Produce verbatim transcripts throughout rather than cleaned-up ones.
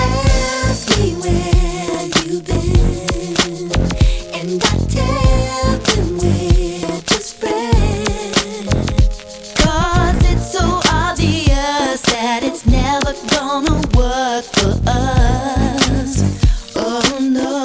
ask me where you've been, and I tell them we're just friends. 'Cause it's so obvious that it's never gonna work for us. Oh no.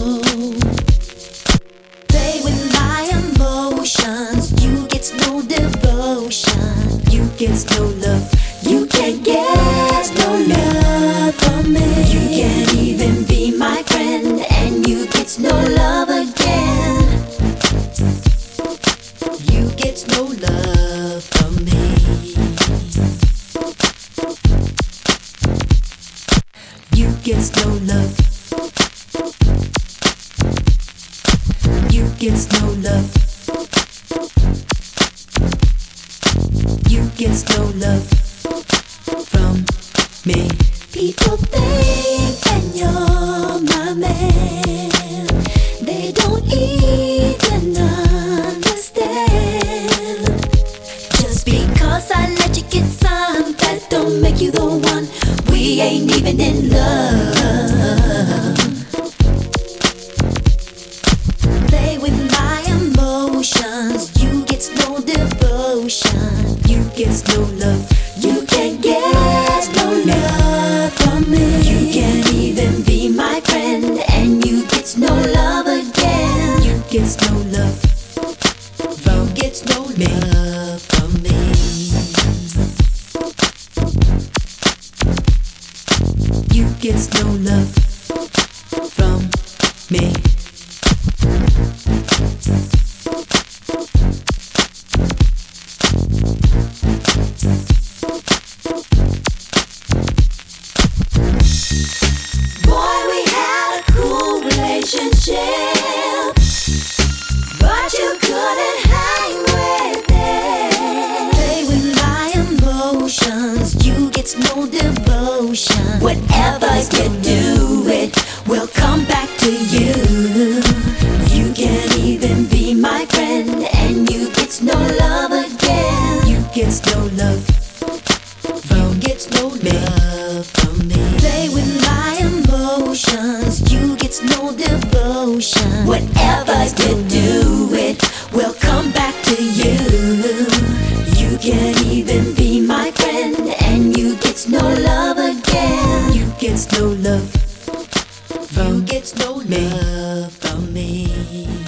Play with my emotions, you get no devotion, you get no love. You can't get no love from me. You can't even be my friend, and you get no love again. You get no love from me. You get no love. You get no love. You get no love from me. People think that you're my man. They don't even understand. Just because I let you get some, that don't make you the one. We ain't even in love. Play with my emotions, you get no devotion, you get no love. You can't get no love from me. You can't even be my friend, and you get no love again. You get no love from get no love from me. You get no love from me. Boy, we had a cool relationship, but you couldn't hang with it. Play with my emotions, you get no devotion. Whatever you do, it will come back to you. You can't even be my friend, and you get no love again. You get no love from get no love from me. Play with my emotions, you get no devotion. Whatever you do, it will come back to you. You can't even be my friend, and you get no love again. You get no love from get no love from me.